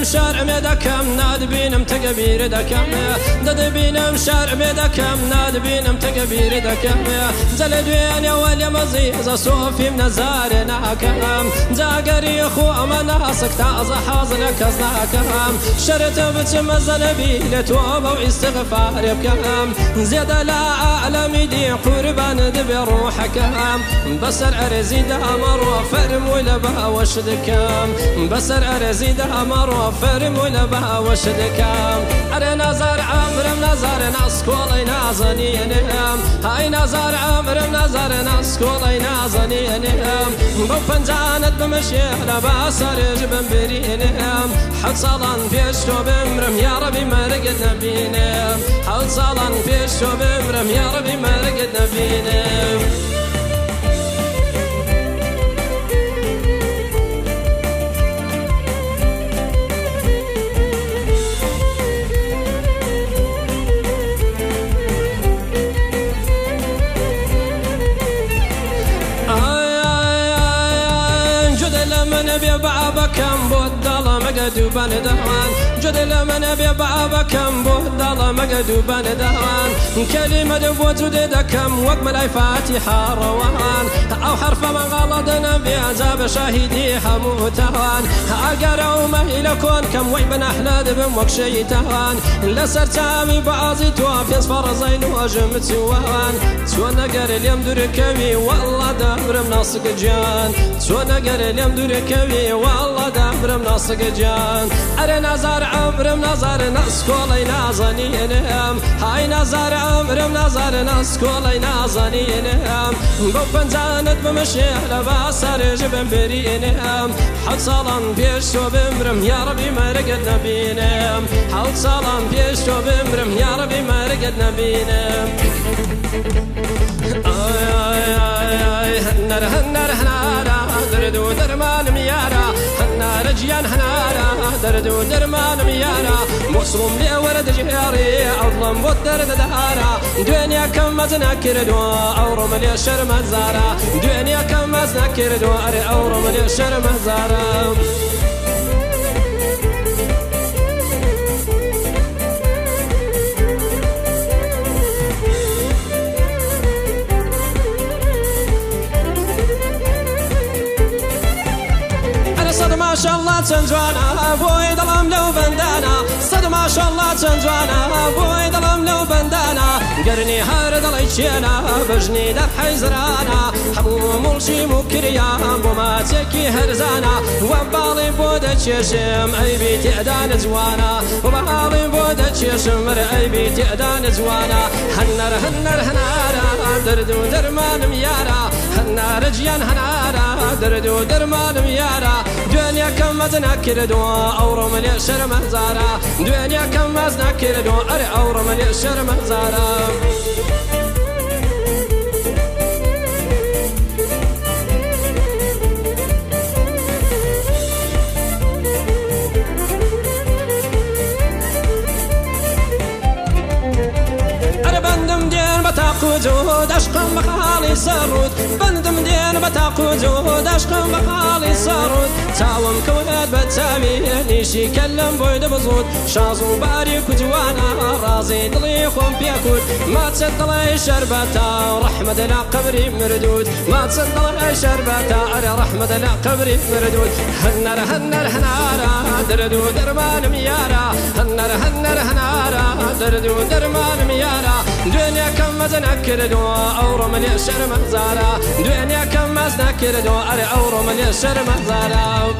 شرم دكم نادبينم تكبير دكم ددبينم شرم دكم نادبينم تكبير دكم زلدوين يا ولي مزيز صوفي من زارنا كم زاقري خو مناسك تازة حاضنك ازناكم شرت بتمزل بي لتوبة واستغفار بكم زيد لا أعلم دي قربان دبي روحكم بسر أرزي دامر وفرم ولبها وشدكم بسر أرزي دامر وفرم ولبها وشدكم أري نظر عمرم نظر نسكولي نازنينم هاي نظر عمرم نظر نسكولي نازنينم بفنجانت بمشي لباسر جبن برينم حد صالان بيشتو بمرم يا ربي مرقد نبينم حد صالان بيشتو بمرم يا ربي مرقد نبينم ببعبكم بودلا مقدو بندوان جدل من ببعبكم بودلا مقدو بندوان كلمة بوجود دكم وقمل فاتحة روان أو حرف من غلطنا بعذاب شاهدي حموتوان أقرأوا مهلكون كم ويبن أحلاد بموك شيطان لسرتامي بعضي توافي صفر زين وجمت سوان سوانا قر اليوم دركبي والله دبر مناصق جان سوانا قر اليوم دركبي والله دبر مناصق جان أري نظر عمرم نظر نسكولي نازنينم هاي نظر عمرم نظر نسكولي نازنينم بوبن زانت بمشي لباسر جبن برينم حد صالان بيشتو بمرم يا ربي مرقد نبينم حد صالان بيشتو بمرم يا ربي مرقد نبينم هنر هنر هنارا دردو درمان ميارا هنار جيان هنارا دردو درمان ميارا مصروم لي ورد جهاري أظلم والدرد دهارا دنيا كم مزنكر دو أورم لي شرم الزارا دنيا كم مزنكر دو أري أورم لي شرم الزارا ما شاء الله تنجوانا بوي ظلم لو بندانا صد ما شاء الله تنجوانا بوي ظلم لو بندانا قرني هارد ليشينا بجني دب حيزرانا حمو ملشي مكريا بوما تكي هرزانا وبالي بودا تشيشم اي بيتي ادان زوانا وبالي بودا تشيشم اي بيتي ادان زوانا هنر هنر هنارا دردو درمان ميارا هنار جيان هنارا دردو درمان ميارا دنيا كم مزنكر دو أورم لي شرم زارا دنيا كم مزنكر دو أري أورم لي شرم زارا بتاقوزود عشقم بخالي سرود بندم دين بتاقوزود عشقم بخالي سرود تاوم كونات بتسامي نيشي كلم بويد بزود شازو باريك وجوانا رازي دلي خوم بيكود ما تصدلي شربتا رحمة لا قبري مردود ما تصدلي شربتا أري رحمة لا قبري مردود هنر هنر هنارا دردو درمان ميارا هنر هنر هنارا دردو درمان ميارا دنيا كم مزنكر دو أورم لي شرم زارا دنيا كم مزنكر دو أري أورم لي شرم زارا